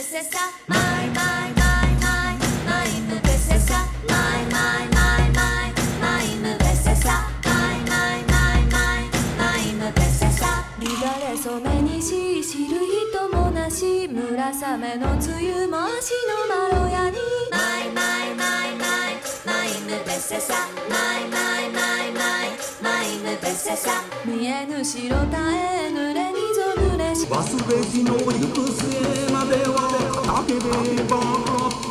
セサマイマイマイマイマイムベセサマイマイマイマイマイムベセサマイマイマイマイマイムベセサ乱れ染めにし知る人もなし村雨の梅雨も足のまろやにマイマイマイマイマイムベセサマイマイマイマイマイムベセサ見えぬ白たえ濡れにぞ濡れし忘れじの行く末までは叫べば